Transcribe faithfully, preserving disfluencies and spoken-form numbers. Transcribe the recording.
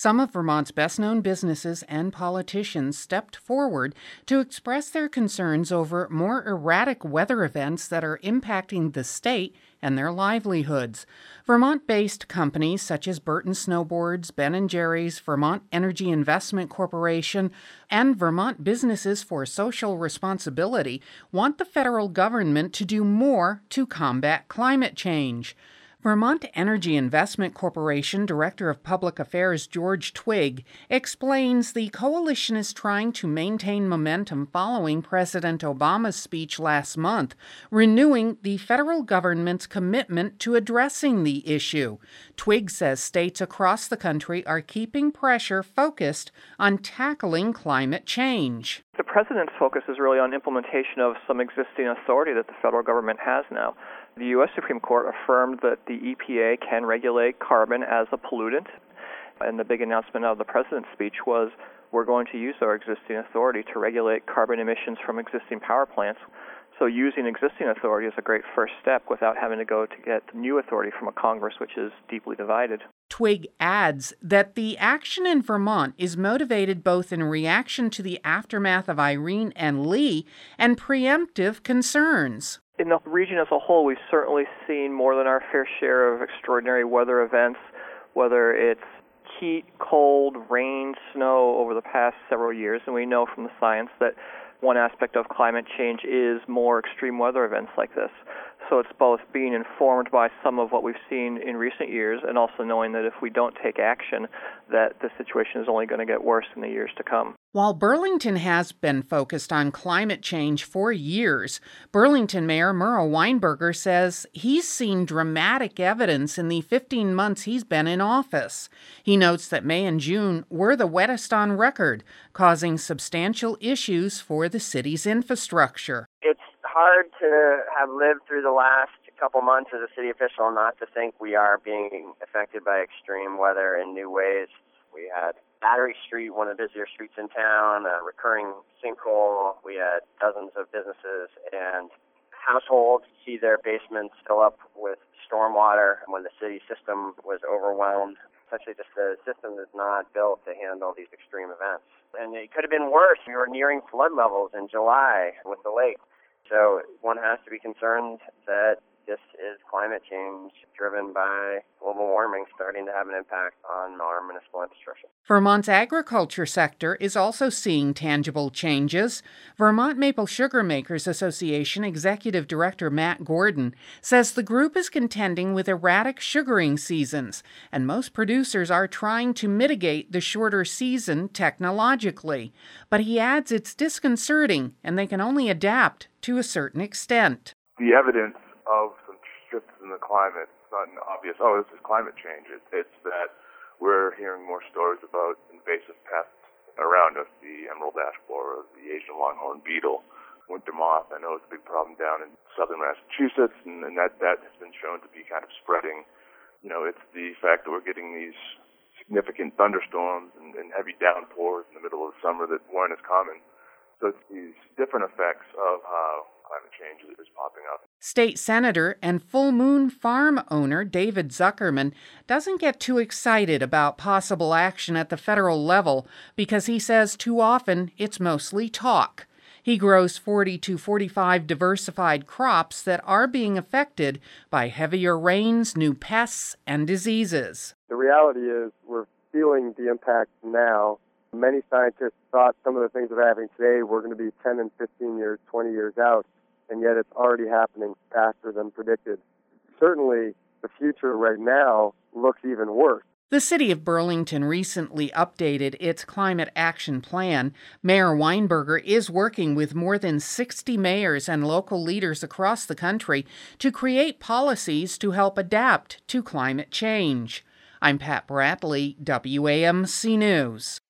Some of Vermont's best-known businesses and politicians stepped forward to express their concerns over more erratic weather events that are impacting the state and their livelihoods. Vermont-based companies such as Burton Snowboards, Ben and Jerry's, Vermont Energy Investment Corporation, and Vermont Businesses for Social Responsibility want the federal government to do more to combat climate change. Vermont Energy Investment Corporation Director of Public Affairs George Twigg explains the coalition is trying to maintain momentum following President Obama's speech last month, renewing the federal government's commitment to addressing the issue. Twigg says states across the country are keeping pressure focused on tackling climate change. The president's focus is really on implementation of some existing authority that the federal government has now. The U S Supreme Court affirmed that the E P A can regulate carbon as a pollutant, and the big announcement of the president's speech was we're going to use our existing authority to regulate carbon emissions from existing power plants. So using existing authority is a great first step without having to go to get new authority from a Congress which is deeply divided. Twigg adds that the action in Vermont is motivated both in reaction to the aftermath of Irene and Lee and preemptive concerns. In the region as a whole, we've certainly seen more than our fair share of extraordinary weather events, whether it's heat, cold, rain, snow over the past several years. And we know from the science that one aspect of climate change is more extreme weather events like this. So it's both being informed by some of what we've seen in recent years and also knowing that if we don't take action, that the situation is only going to get worse in the years to come. While Burlington has been focused on climate change for years, Burlington Mayor Merle Weinberger says he's seen dramatic evidence in the fifteen months he's been in office. He notes that May and June were the wettest on record, causing substantial issues for the city's infrastructure. It's hard to have lived through the last couple months as a city official not to think we are being affected by extreme weather in new ways. We had Battery Street, one of the busier streets in town, a recurring sinkhole. We had dozens of businesses and households see their basements fill up with stormwater when the city system was overwhelmed. Essentially, just the system is not built to handle these extreme events. And it could have been worse. We were nearing flood levels in July with the lake. So one has to be concerned that this is climate change driven by global warming starting to have an impact on our municipal infrastructure. Vermont's agriculture sector is also seeing tangible changes. Vermont Maple Sugar Makers Association Executive Director Matt Gordon says the group is contending with erratic sugaring seasons, and most producers are trying to mitigate the shorter season technologically. But he adds it's disconcerting, and they can only adapt to a certain extent. The evidence of some shifts in the climate, it's not an obvious, oh, this is climate change. It, it's that we're hearing more stories about invasive pests around us, the emerald ash borer, the Asian longhorn beetle, winter moth. I know it's a big problem down in southern Massachusetts, and, and that, that has been shown to be kind of spreading. You know, it's the fact that we're getting these significant thunderstorms and, and heavy downpours in the middle of the summer that weren't as common. So it's these different effects of how climate change is popping up. State Senator and Full Moon Farm owner David Zuckerman doesn't get too excited about possible action at the federal level because he says too often it's mostly talk. He grows forty to forty-five diversified crops that are being affected by heavier rains, new pests, and diseases. The reality is we're feeling the impact now. Many scientists thought some of the things that are happening today were going to be ten and fifteen years, twenty years out, and yet it's already happening faster than predicted. Certainly, the future right now looks even worse. The city of Burlington recently updated its climate action plan. Mayor Weinberger is working with more than sixty mayors and local leaders across the country to create policies to help adapt to climate change. I'm Pat Bradley, W A M C News.